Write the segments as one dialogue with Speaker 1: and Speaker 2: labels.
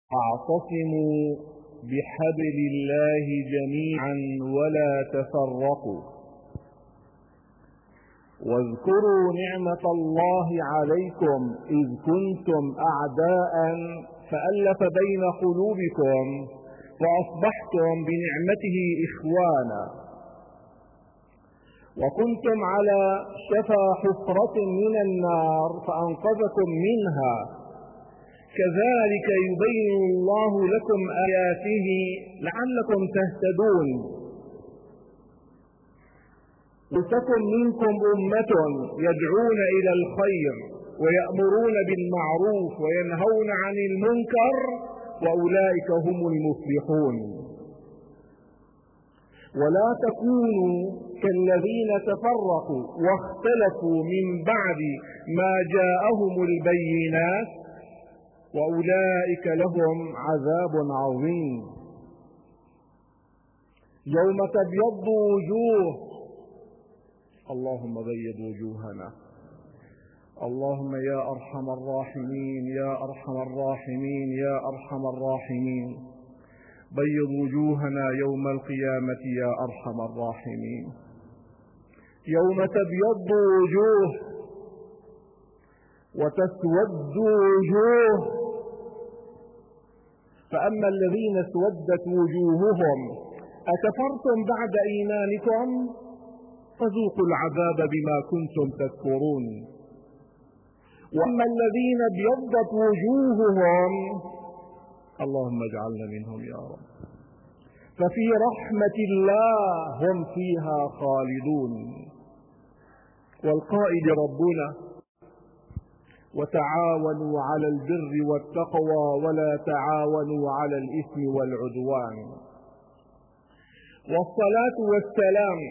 Speaker 1: واعتصموا بحبل الله جميعا ولا تفرقوا. واذكروا نعمة الله عليكم إذ كنتم أعداء فألف بين قلوبكم فأصبحتم بنعمته إخوانا، وكنتم على شفا حفرة من النار فأنقذكم منها. كذلك يبين الله لكم آياته لعلكم تهتدون. ولتكن منكم أمة يدعون إلى الخير ويأمرون بالمعروف وينهون عن المنكر وأولئك هم المفلحون. ولا تكونوا كالذين تفرقوا واختلفوا من بعد ما جاءهم البينات وأولئك لهم عذاب عظيم. يوم تبيض وجوه، اللهم بيض وجوهنا، اللهم يا أرحم الراحمين يا أرحم الراحمين يا أرحم الراحمين، بيض وجوهنا يوم القيامة يا أرحم الراحمين. يوم تبيض وجوه وتسود وجوه، فأما الذين اسودت وجوههم أكفرتم بعد إيمانكم فذوقوا العذاب بما كنتم تكفرون. وأما الذين ابيضت وجوههم، اللهم اجعلنا منهم يا رب، ففي رحمة الله هم فيها خالدون. والقائل ربنا: وتعاونوا على البر والتقوى ولا تعاونوا على الإثم والعدوان. والصلاة والسلام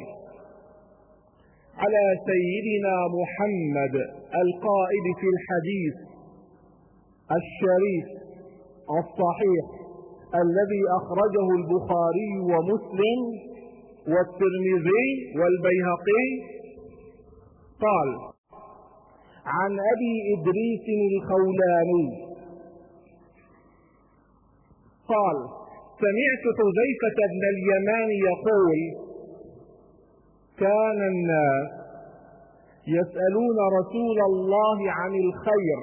Speaker 1: على سيدنا محمد القائل في الحديث الشريف الصحيح الذي أخرجه البخاري ومسلم والترمذي والبيهقي قال: عن أبي إدريس الخولاني قال: سمعت حذيفة بن اليمان يقول: كان الناس يسألون رسول الله عن الخير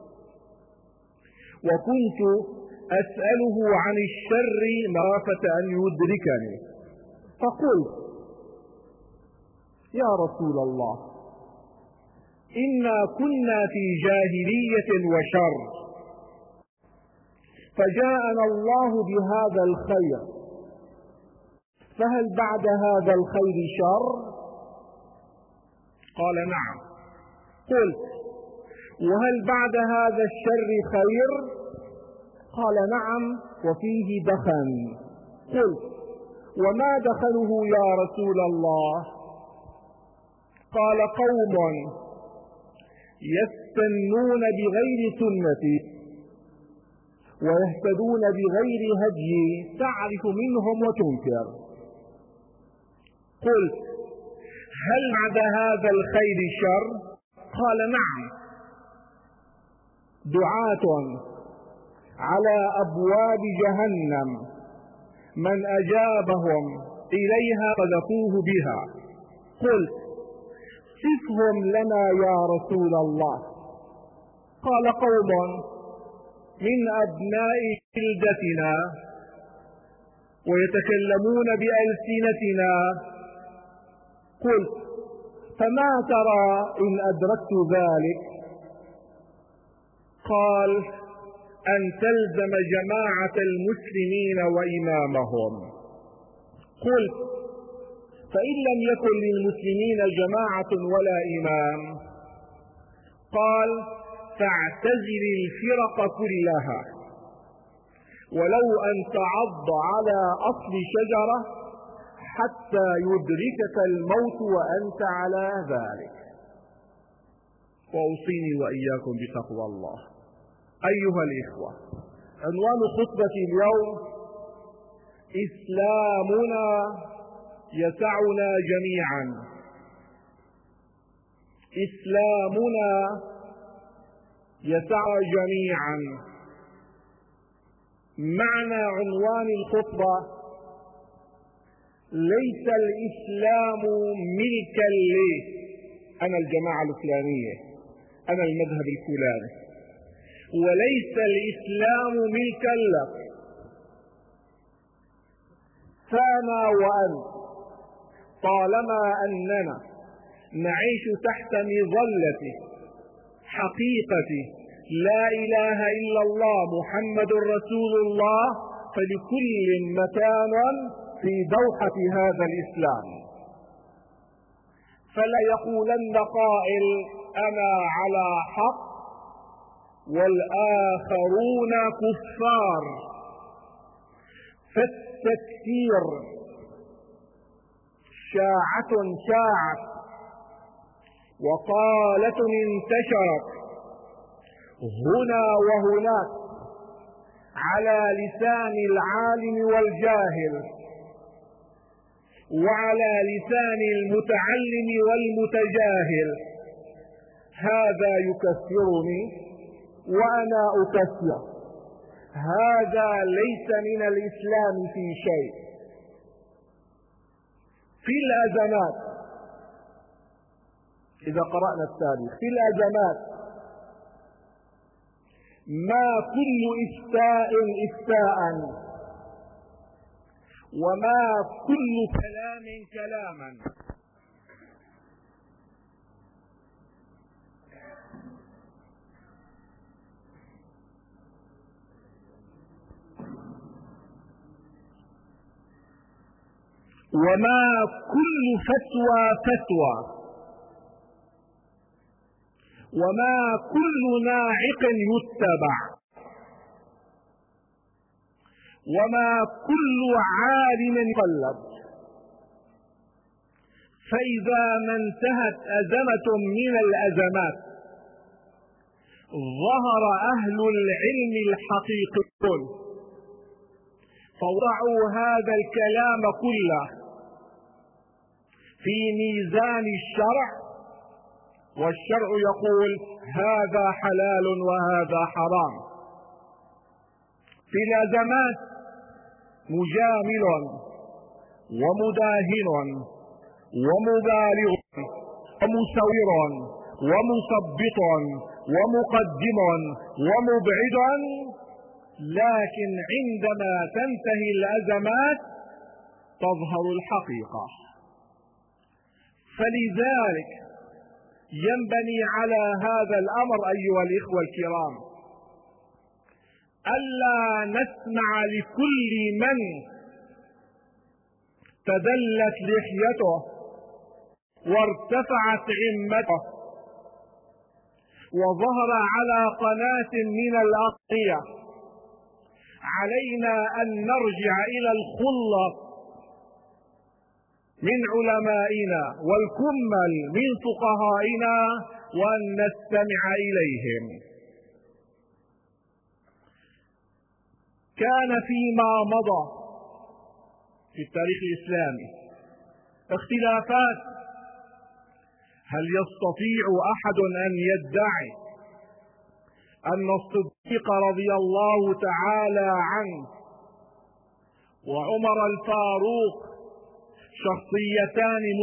Speaker 1: وكنت أسأله عن الشر مخافة أن يدركني، فقلت: يا رسول الله، إنا كنا في جاهلية وشر، فجاءنا الله بهذا الخير، فهل بعد هذا الخير شر؟ قال: نعم. قلت: وهل بعد هذا الشر خير؟ قال: نعم، وفيه دخن. قلت: وما دخله يا رسول الله؟ قال: قوم يستنون بغير سنتي ويهتدون بغير هدي تعرف منهم وتنكر. قلت: هل بعد هذا الخير شر؟ قال: نعم، دعاة على أبواب جهنم من أجابهم إليها قذفوه بها. قلت: صفهم لنا يا رسول الله. قال: قوم من أبناء جلدتنا ويتكلمون بألسنتنا. قلت: فما ترى إن أدركت ذلك؟ قال: أن تلزم جماعة المسلمين وإمامهم. قلت: فإن لم يكن للمسلمين جماعة ولا إمام؟ قال: فاعتزل الفرق كلها، ولو أن تعض على أصل شجرة حتى يدركك الموت وأنت على ذلك. وأوصيني وإياكم بتقوى الله. أيها الإخوة، عنوان خطبة اليوم: إسلامنا يسعنا جميعا. إسلامنا يسع جميعا. معنى عنوان الخطبة: ليس الإسلام ملكا لي، أنا الجماعة الفلانية، أنا المذهب الفلاني، وليس الإسلام ملكا لك. فأنا وأنت طالما أننا نعيش تحت مظلة حقيقة لا إله إلا الله محمد رسول الله، فلكل مكان في دوحة هذا الإسلام. فلا يقولن قائل: أنا على حق والآخرون كفار. فالتكفير شاعة شاعت وقالة انتشرت هنا وهناك على لسان العالم والجاهل، وعلى لسان المتعلم والمتجاهل. هذا يكفرني وأنا أكفر، هذا ليس من الإسلام في شيء. في الأزمات، إذا قرأنا التاريخ، في الأزمات ما كل إفتاء إفتاء، وما كل كلام كلاما. وما كل فتوى فتوى، وما كل ناعق يتبع، وما كل عالم يقلد. فإذا ما انتهت أزمة من الأزمات ظهر أهل العلم الحقيقيون فوضعوا هذا الكلام كله في ميزان الشرع، والشرع يقول هذا حلال وهذا حرام. في الأزمات مجامل ومداهن ومبالغ ومسور ومثبط ومقدم ومبعد، لكن عندما تنتهي الأزمات تظهر الحقيقة. فلذلك ينبني على هذا الأمر أيها الإخوة الكرام ألا نسمع لكل من تدلت لحيته وارتفعت عمته وظهر على قناة من الأغطية. علينا أن نرجع إلى الخلة من علمائنا والكمل من فقهائنا وأن نستمع إليهم. كان فيما مضى في التاريخ الإسلامي اختلافات. هل يستطيع أحد أن يدعي أن الصديق رضي الله تعالى عنه وعمر الفاروق شخصيتان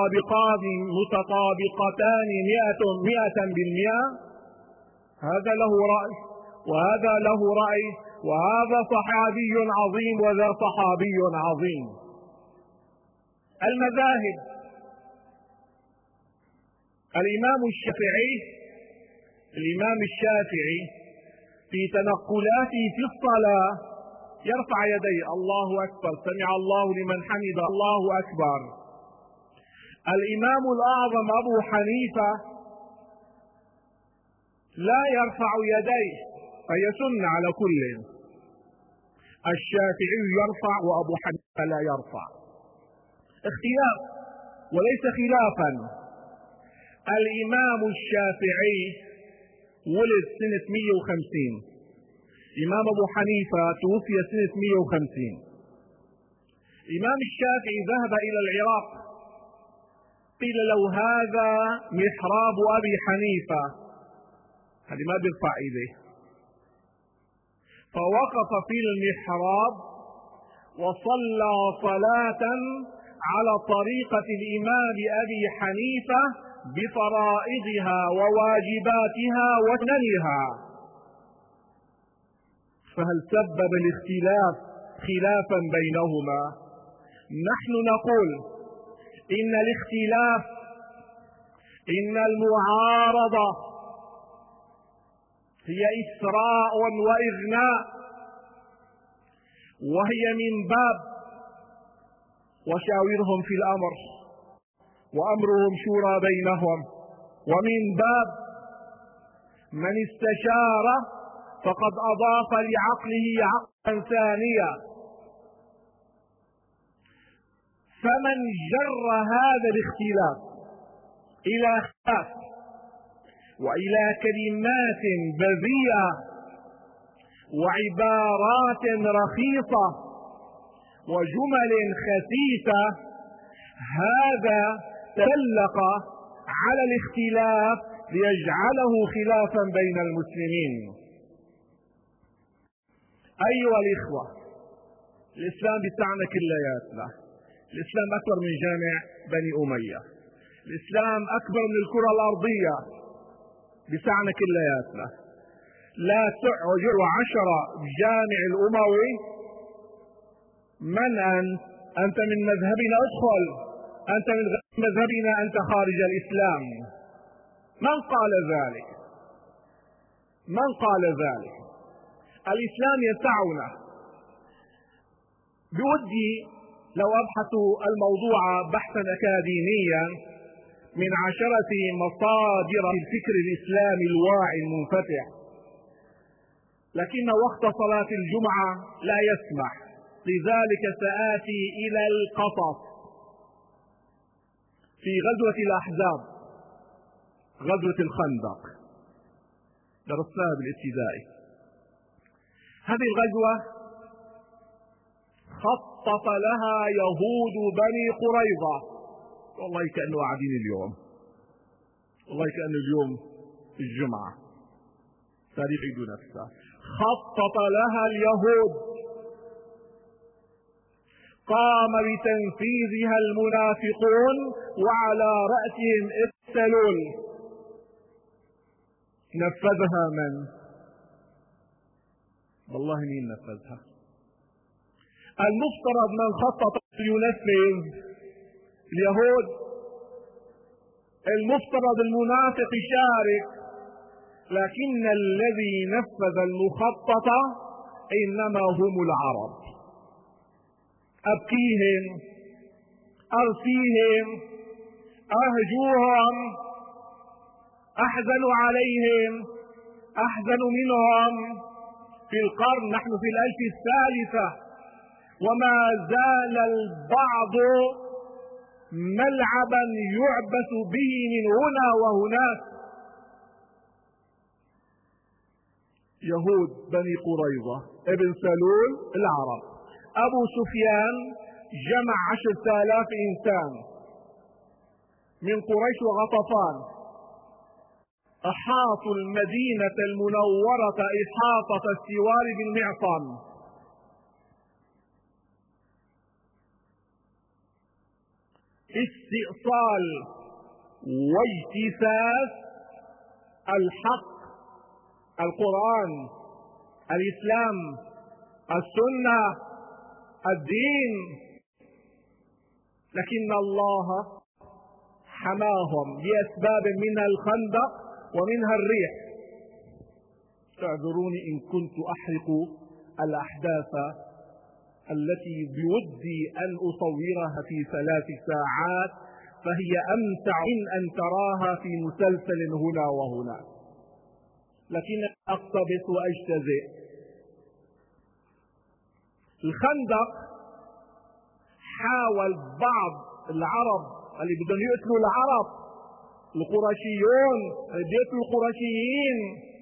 Speaker 1: متطابقتان 100%؟ هذا له رأي وهذا له رأي، وهذا صحابي عظيم وذا صحابي عظيم. المذاهب: الإمام الشافعي في تنقلاته في الصلاة يرفع يديه: الله أكبر، سمع الله لمن حمد، الله أكبر. الإمام الأعظم أبو حنيفة لا يرفع يديه، فهي سنة على كل. الشافعي يرفع وأبو حنيفة لا يرفع. اختلاف وليس خلافا. الإمام الشافعي ولد سنة 150، إمام أبو حنيفة توفي سنة 150. الإمام الشافعي ذهب إلى العراق، قيل له هذا محراب أبي حنيفة، هذه ما بيرفع إيديه، فوقف في المحراب وصلى صلاة على طريقة الإمام أبي حنيفة بفرائضها وواجباتها وسننها. فهل سبب الاختلاف خلافا بينهما؟ نحن نقول إن الاختلاف، إن المعارضة هي إسراء وإغناء، وهي من باب وشاورهم في الأمر وأمرهم شورى بينهم، ومن باب من استشار فقد أضاف لعقله عقلا ثانيا. فمن جر هذا الاختلاف إلى خلاف وإلى كلمات بذيئة وعبارات رخيصة وجمل خسيسة، هذا تسلق على الاختلاف ليجعله خلافا بين المسلمين. أيها الإخوة، الإسلام بتاعنا كلياتنا، الإسلام أكبر من جامع بني أمية، الإسلام أكبر من الكرة الأرضية، بتاعنا كلياتنا. لا تعجر 10 بجامع الأموي. من أنت من مذهبنا ادخل، أنت من مذهبنا أنت خارج الإسلام. من قال ذلك؟ من قال ذلك؟ الإسلام يسعنا. بودي لو أبحث الموضوع بحثا أكاديميا من 10 مصادر الفكر الإسلامي الواعي المنفتح، لكن وقت صلاة الجمعة لا يسمح، لذلك سآتي إلى القصص. في غزوة الأحزاب، غزوة الخندق، درسناها بالابتدائي. هذه الغزوة خطط لها يهود بني قريظة، والله كأنه قاعدين اليوم، والله كأنه اليوم الجمعة، تاريخ عيد نفسه. خطط لها اليهود، قام بتنفيذها المنافقون وعلى رأسهم السلول. نفذها من؟ والله مين نفذها؟ المفترض من خطط ينفذ، اليهود. المفترض المنافق يشارك، لكن الذي نفذ المخطط إنما هم العرب. أبكيهم، أرثيهم، أهجوهم، أحزن عليهم، أحزن منهم. في القرن، نحن في 1003، وما زال البعض ملعبا يعبث به من هنا وهناك. يهود بني قريظة، ابن سلول العرب. أبو سفيان جمع 10,000 إنسان من قريش وغطفان، أحاطوا المدينة المنورة إحاطة السوار بالمعصم. استئصال واجتثاث الحق، القرآن، الإسلام، السنة، الدين. لكن الله حماهم بأسباب منها الخندق ومنها الريح. اعذروني إن كنت أحرق الأحداث التي بودي أن أصورها في 3 ساعات، فهي أمتع من أن تراها في مسلسل هنا وهنا، لكن أقتبس وأجتزئ. الخندق حاول بعض العرب اللي بدهم يقتلوا العرب، القرشيون اللي بيقتلوا القرشيين،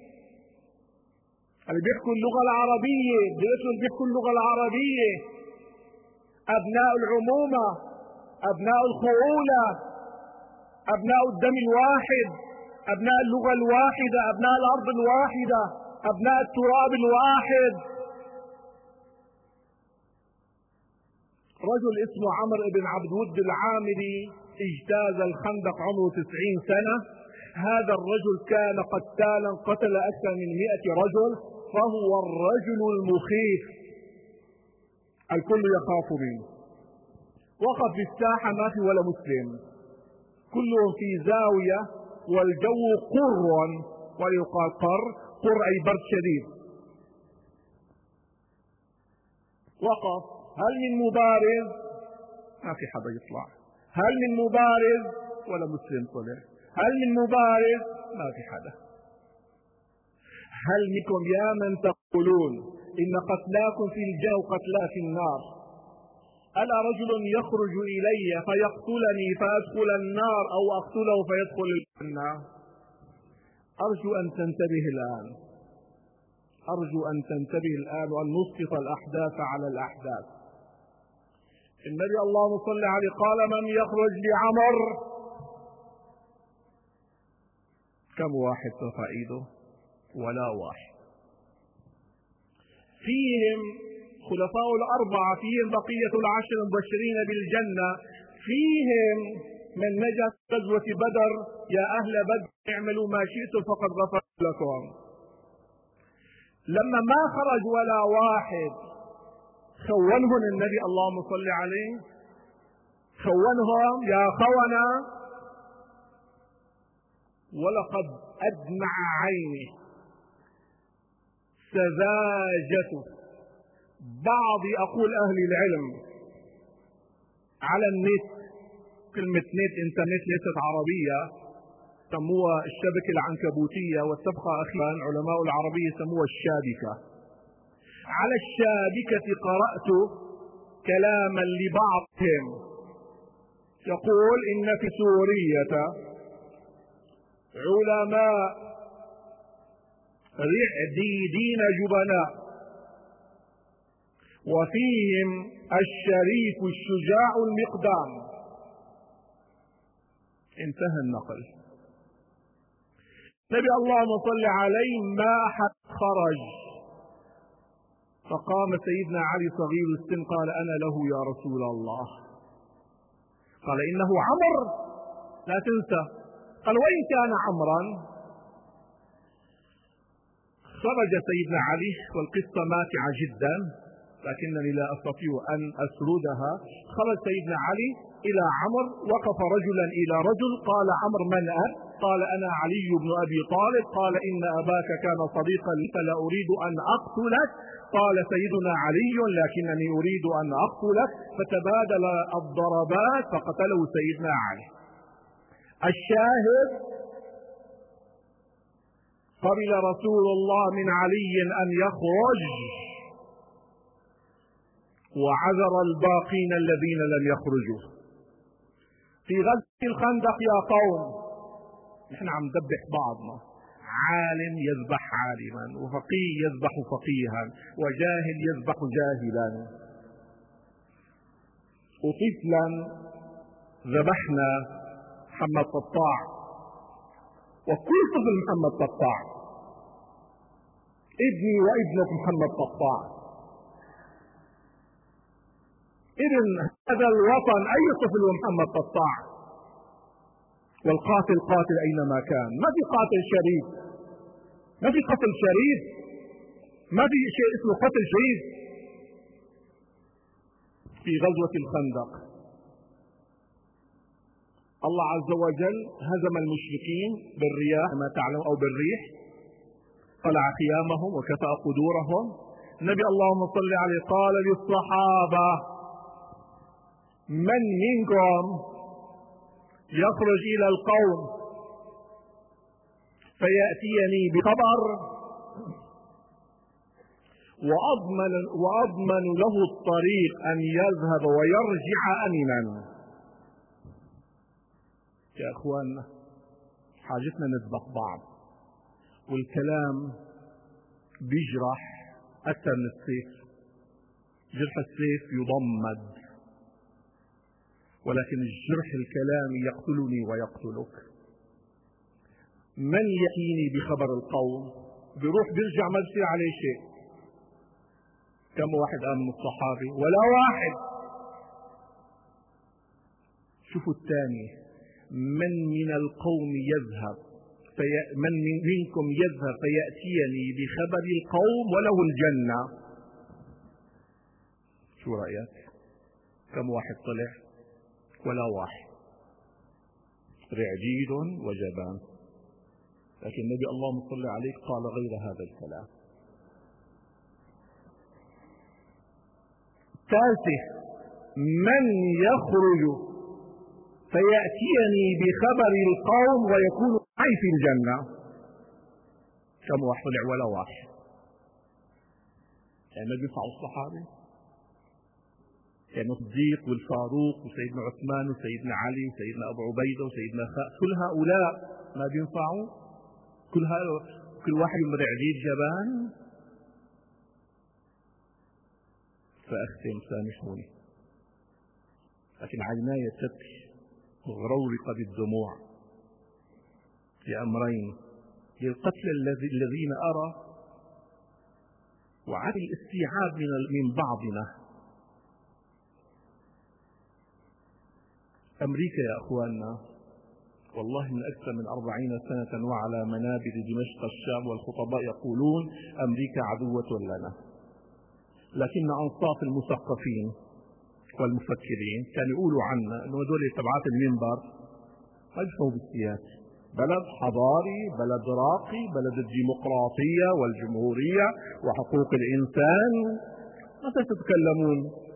Speaker 1: اللي بيحكوا اللغة العربية، بيقتلوا اللي بيحكوا اللغة العربية، أبناء العمومة، أبناء الخعولة، أبناء الدم الواحد، أبناء اللغة الواحدة، أبناء الأرض الواحدة، أبناء التراب الواحد. رجل اسمه عمرو بن عبد ود العامري اجتاز الخندق عمره 90 سنة. هذا الرجل كان قتالا، قتل أكثر من 100 رجل، فهو الرجل المخيف الكل يخاف منه. وقف في الساحة ما في ولا مسلم، كلهم في زاوية والجو قر، ويقال قر أي برد شديد. وقف، هل من مبارز؟ ما في حدا يطلع. هل من مبارز؟ ولا مسلم طلع. هل من مبارز؟ ما في حدا. هل منكم يا من تقولون إن قتلاكم في الجنة وقتلا في النار، ألا رجل يخرج إلي فيقتلني فأدخل النار أو أقتله فيدخل الجنة؟ أرجو أن تنتبه الآن، أرجو أن تنتبه الآن وأن نسقط الأحداث على الأحداث. النبي اللهم صل عليه قال من يخرج لعمر؟ كم واحد رفع ايده؟ ولا واحد. فيهم خلفاء الأربعة، فيهم بقية العشر المبشرين بالجنة، فيهم من نجا في غزوة بدر. يا أهل بدر اعملوا ما شئتم فقد غفرت لكم. لما ما خرج ولا واحد خونهم النبي اللهم صل عليه، خونهم يا خونة. ولقد أدمع عيني سذاجة بعض أقول أهل العلم على النت. كلمة نت انترنت ليست عربية، سموها الشبكة العنكبوتية، وتبقى أخيرا علماء العربية سموها الشابكة. على الشابكة قرأت كلاما لبعضهم يقول إن في سورية علماء رعديدين جبناء، وفيهم الشريف الشجاع المقدام. انتهى النقل. نبي اللهم صل عليه ما أحد خرج، فقام سيدنا علي صغير السن قال أنا له يا رسول الله. قال إنه عمر لا تنسى. قال وإن كان عمرا. خرج سيدنا علي، والقصة ماتعة جدا لكنني لا أستطيع أن أسردها. خرج سيدنا علي إلى عمر، وقف رجلا إلى رجل، قال عمر من أنت؟ قال أنا علي بن أبي طالب. قال إن أباك كان صديقا لي فلا أريد أن أقتلك. قال سيدنا علي لكنني أريد أن أقتلك. فتبادل الضربات فقتله سيدنا علي. الشاهد قبل رسول الله من علي أن يخرج، وعذر الباقين الذين لم يخرجوا. في غزوة الخندق يا قوم نحن عم ندبح بعضنا، عالم يذبح عالما، وفقيه يذبح فقيها، وجاهل يذبح جاهلا، وطفلا ذبحنا محمد قطاع، وكل طفل محمد قطاع، ابني وابنك محمد قطاع. إذن هذا الوطن أي طفل ومحمد قطاع، والقاتل قاتل أينما كان. ما في قاتل شريف، ما في قتل شريف، ما في شيء اسمه قتل شريف. في غزوة الخندق الله عز وجل هزم المشركين بالرياح ما تعلم أو بالريح، قلع خيامهم وكفأ قدورهم. النبي اللهم صل عليه قال للصحابة من منكم يخرج إلى القوم فيأتيني بخبر وأضمن له الطريق أن يذهب ويرجع أمنا. يا أخواننا حاجتنا نذبح بعض، والكلام بيجرح أكثر من السيف. جرح السيف يضمد، ولكن الجرح الكلامي يقتلني ويقتلك. من يأتيني بخبر القوم؟ بيروح بيرجع ما بصير عليه شيء. كم واحد قام من الصحابة؟ ولا واحد. شوفوا الثاني: من القوم يذهب من منكم يذهب فيأتيني بخبر القوم وله الجنة. شو رأيك؟ كم واحد طلع؟ ولا واحد. رعجيد وجبان. لكن النبي اللهم صل عليه قال غير هذا الكلام. ثالثه: من يخرج فيأتيني بخبر القوم ويكون معي في الجنة. كم واحد طلع؟ ولا واحد. يعني ما بينفعوا الصحابة؟ يعني الصديق والفاروق وسيدنا عثمان وسيدنا علي وسيدنا أبو عبيدة وسيدنا كل هؤلاء ما بينفعوا؟ كل واحد مرعجيد جبان. فأختم، سامحوني، لكن عيناي تبكي غرورقة بالدموع لأمرين: للقتل الذين أرى، وعن الاستيعاب من بعضنا. أمريكا يا أخواننا والله من أكثر من 40 سنة وعلى منابر دمشق الشام والخطباء يقولون أمريكا عدوة لنا، لكن أنصاف المثقفين والمفكرين كانوا يقولوا عنا أنه هذول تبعات المنبر ما يفهموا بالسياسة. بلد حضاري، بلد راقي، بلد الديمقراطية والجمهورية وحقوق الإنسان، متى تتكلمون؟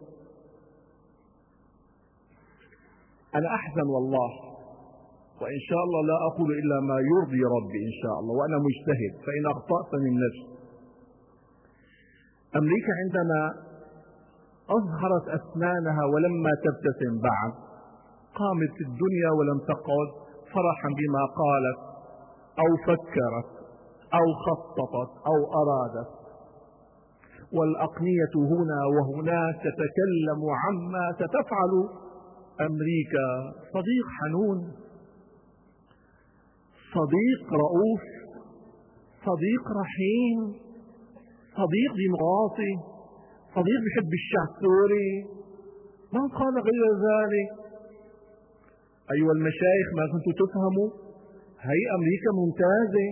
Speaker 1: أنا أحزن والله، وإن شاء الله لا أقول إلا ما يرضي ربي إن شاء الله، وأنا مجتهد، فإن أخطأت من نفسي. أمريكا عندما أظهرت أسنانها ولما تبتسم بعد، قامت في الدنيا ولم تقعد فرحا بما قالت أو فكرت أو خططت أو أرادت. والأقنية هنا وهناك تتكلم عما ستفعل أمريكا. صديق حنون، صديق رؤوف، صديق رحيم، صديق ديمقراطي، صديق بحب الشعب السوري. ما قال غير ذلك. أيها المشايخ، ما كنتم تفهموا؟ هي أمريكا ممتازة.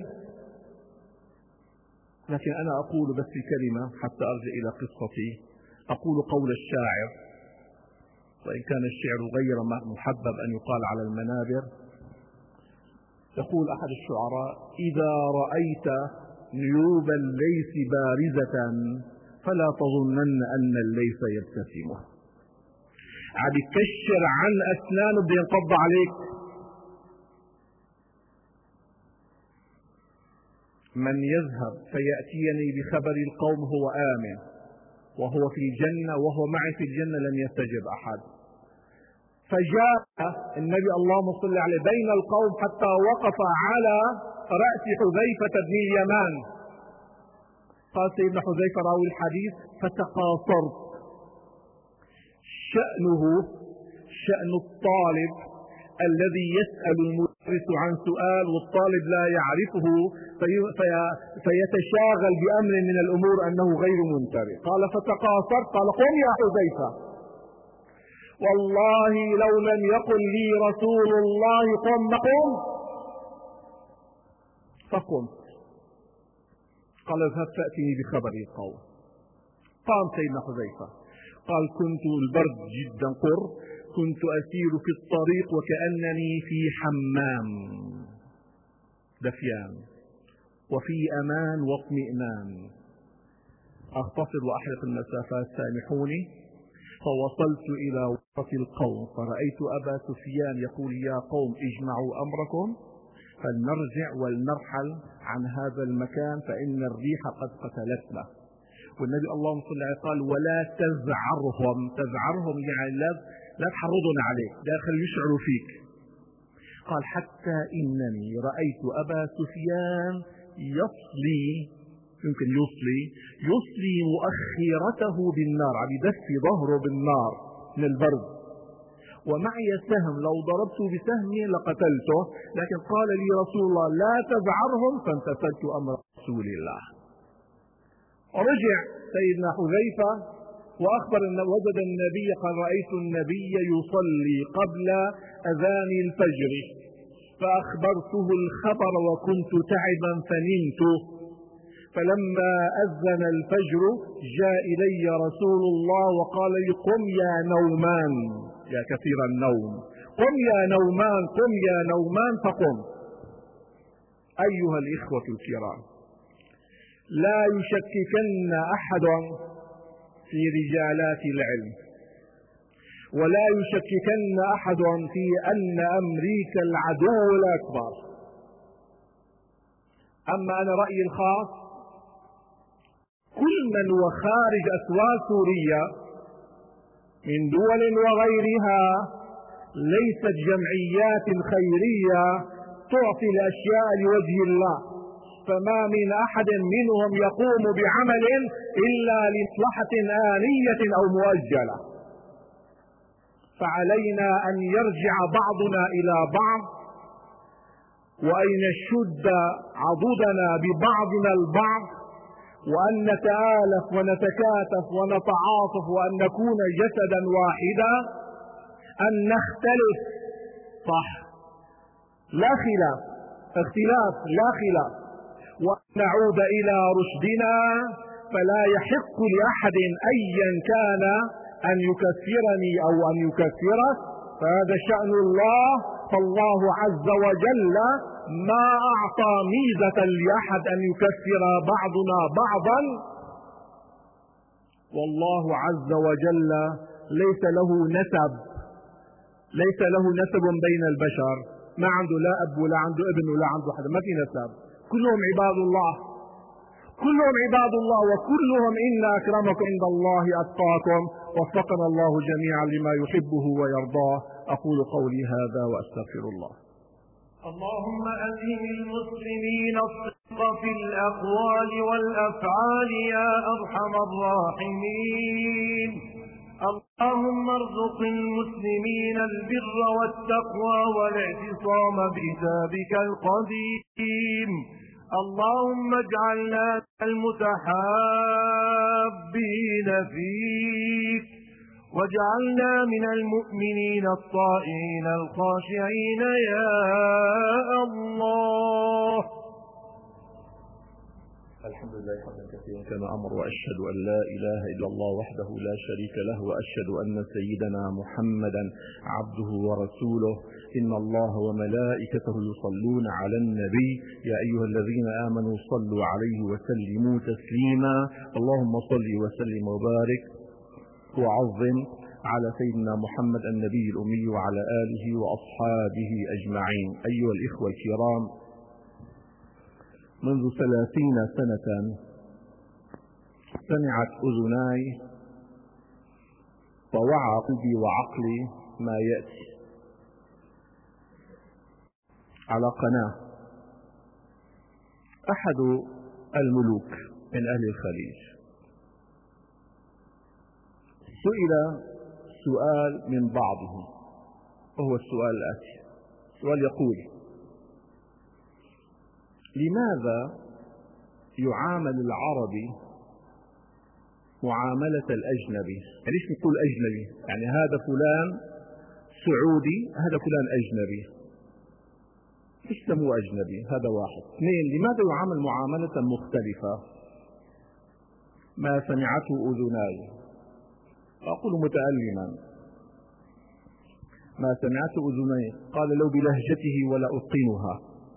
Speaker 1: لكن أنا أقول بس كلمة حتى أرجع إلى قصتي. أقول قول الشاعر، وإن كان الشعر غير محبب أن يقال على المنابر. يقول أحد الشعراء: إذا رأيت نيوب الليث بارزة فلا تظنن أن الليث يبتسم. عم يكشر عن أسنانه بده ينقض عليك. من يذهب فيأتيني بخبر القوم هو آمن وهو في الجنة وهو معي في الجنة لن يستجب أحد. فجاء النبي اللهم صل عليه بين القوم حتى وقف على رأس حذيفة بن اليمان. قال سيدنا حذيفة راوي الحديث: فتقاصرت. شأنه شأن الطالب الذي يسأل المدرس عن سؤال والطالب لا يعرفه فيتشاغل بأمر من الأمور أنه غير منتبه. قال فتقاصرت. قال: قم يا حذيفة، والله لو لم يقل لي رسول الله قم قم فقمت. قال: اذهب فأتني بخبر القوم. قام سيدنا حذيفة قال: كنت البرد جدا قر، كنت أسير في الطريق وكأنني في حمام دفيان وفي أمان واطمئنان، أختصر وأحرق المسافات، سامحوني. فوصلت إلى وسط القوم فرأيت أبا سفيان يقول: يا قوم اجمعوا أمركم فلنرجع ولنرحل عن هذا المكان فإن الريح قد قتلتنا. والنبي اللهم صل عليه قال: ولا تزعرهم. تزعرهم يعني لا تحرضون عليك، داخل يشعروا فيك. قال: حتى إنني رأيت أبا سفيان يصلي، يمكن يصلي مؤخرته بالنار، عم يدفي ظهره بالنار من البرد، ومعي سهم لو ضربت بسهمي لقتلته، لكن قال لي رسول الله لا تزعرهم، فامتثلت أمر رسول الله. ورجع سيدنا حذيفة وأخبر أن وجد النبي قال رأيت النبي يصلي قبل أذان الفجر، فأخبرته الخبر وكنت تعبا فنمت، فلما أذن الفجر جاء إلي رسول الله وقال لي قم يا نومان، يا كثير النوم، قم يا نومان، قم يا نومان، فقم. أيها الإخوة الكرام، لا يشككن أحد في رجالات العلم، ولا يشككن أحد في أن أمريكا العدو الأكبر. أما أنا رأيي الخاص، كل من هو خارج أسوار سوريا من دول وغيرها ليست جمعيات خيرية تعطي الأشياء لوجه الله، فما من أحد منهم يقوم بعمل إلا لمصلحة آنية أو مؤجلة. فعلينا أن يرجع بعضنا إلى بعض، وأن نشد عضدنا ببعضنا البعض، وأن نتآلف ونتكاتف ونتعاطف، وأن نكون جسدا واحدا، أن نختلف صح لا خلاف، اختلاف لا خلاف، وأن نعود إلى رشدنا. فلا يحق لأحد أيا كان أن يكفرني أو أن يكفره، فهذا شأن الله. فالله عز وجل ما أعطى ميزة لأحد أن يكفر بعضنا بعضا، والله عز وجل ليس له نسب، ليس له نسب بين البشر، ما عنده لا أب ولا عنده ابن ولا عنده حدا، ما في نسب، كلهم عباد الله، كلهم عباد الله، وكلهم إن أكرمكم عند الله أتقاكم. وفقنا الله جميعا لما يحبه ويرضاه. أقول قولي هذا وأستغفر الله.
Speaker 2: اللهم ألهم المسلمين الصدق في الأقوال والأفعال يا أرحم الراحمين. اللهم ارزق المسلمين البر والتقوى والاعتصام بكتابك القديم. اللهم اجعلنا المتحابين فيك، واجعلنا من المؤمنين الطائعين الخاشعين يا الله.
Speaker 1: الحمد لله حمدا كثيرا كما أمر، وأشهد أن لا إله إلا الله وحده لا شريك له، وأشهد أن سيدنا محمدا عبده ورسوله. إن الله وملائكته يصلون على النبي يا أيها الذين آمنوا صلوا عليه وسلموا تسليما. اللهم صل وسلم وبارك وعظم على سيدنا محمد النبي الأمي وعلى آله وأصحابه أجمعين. أيها الإخوة الكرام، منذ 30 سنة سمعت أذناي ووعى قلبي وعقلي ما يأتي على قناة. أحد الملوك من أهل الخليج سئل سؤال من بعضهم، وهو السؤال الآتي. السؤال يقول: لماذا يعامل العربي معاملة الأجنبي؟ يعني ليش نقول أجنبي؟ يعني هذا فلان سعودي، هذا فلان أجنبي، ليش سموه أجنبي؟ هذا واحد. اثنين، لماذا يعامل معاملة مختلفة؟ ما سمعته أذناي، أقول متألما، ما سمعته أذناي. قال: لو بلهجته ولا أتقنها.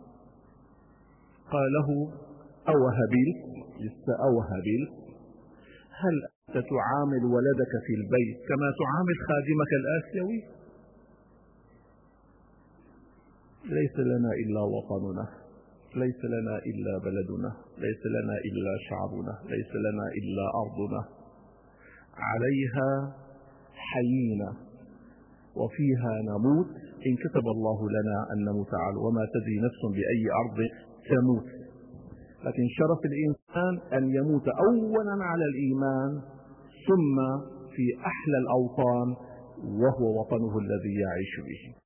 Speaker 1: قال له: أوهبيل، لسه أوهبيل، هل أنت تعامل ولدك في البيت كما تعامل خادمك الآسيوي؟ ليس لنا إلا وطننا، ليس لنا إلا بلدنا، ليس لنا إلا شعبنا، ليس لنا إلا أرضنا، عليها حيينا وفيها نموت إن كتب الله لنا أن نموت على، وما تدري نفس بأي أرض تموت. لكن شرف الإنسان أن يموت أولا على الإيمان، ثم في أحلى الأوطان وهو وطنه الذي يعيش به.